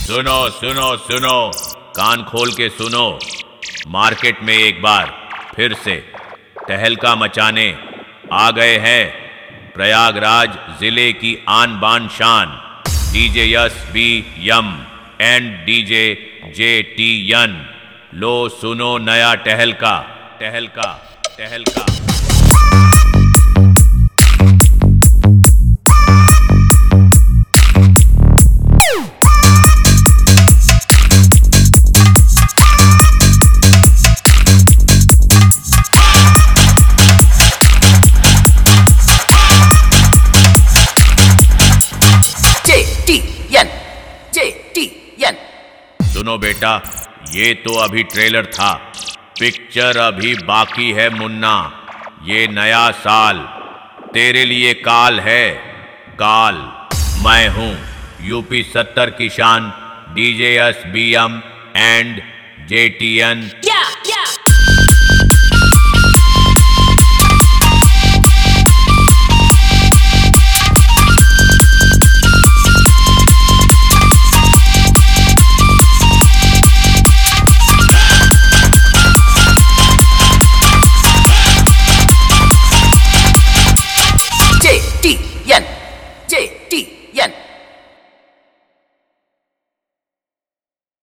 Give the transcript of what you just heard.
सुनो सुनो सुनो, कान खोल के सुनो। मार्केट में एक बार फिर से तहलका मचाने आ गए हैं प्रयागराज जिले की आन बान शान DJ S B M and DJ JTN। लो सुनो नया टहलका टहलका टहलका। JTN। सुनो बेटा, ये तो अभी ट्रेलर था, पिक्चर अभी बाकी है मुन्ना। ये नया साल तेरे लिए काल है, काल। मैं हूँ UP 70 की शान डीजे SBM एंड JTN।